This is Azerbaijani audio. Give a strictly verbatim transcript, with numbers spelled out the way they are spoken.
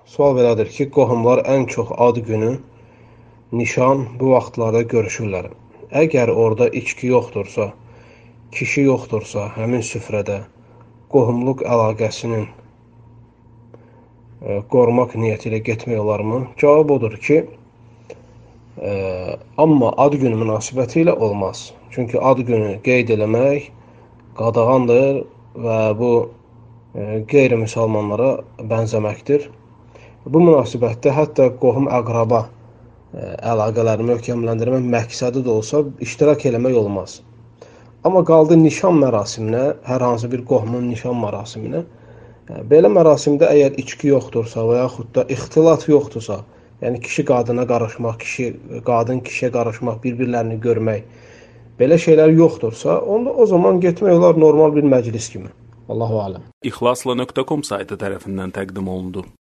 Sual belədir ki, qohumlar ən çox ad günü, nişan bu vaxtlarda görüşürlər. Əgər orada içki yoxdursa, kişi yoxdursa, həmin süfrədə qohumluq əlaqəsinin e, qorumaq niyyəti ilə getmək olarmı? Cavab odur ki, e, amma ad günü münasibəti ilə olmaz. Çünki ad günü qeyd eləmək qadağandır və bu e, qeyri-müsəlmanlara bənzəməkdir. Bu münasibətdə hətta qohum-əqraba əlaqələri möhkəmləndirmək məqsədi də olsa iştirak eləmək olmaz. Amma qaldı nişan mərasiminə, hər hansı bir qohumun nişan mərasiminə. Belə mərasimdə əgər içki yoxdursa və yaxud da ixtilat yoxdursa, yəni kişi qadına qarışmaq, kişi qadın kişiyə qarışmaq, bir-birlərini görmək, belə şeylər yoxdursa, onda o zaman getmək olar normal bir məclis kimi. Allahu aləm. İxlasla nöqtə com saytı tərəfindən təqdim olundu.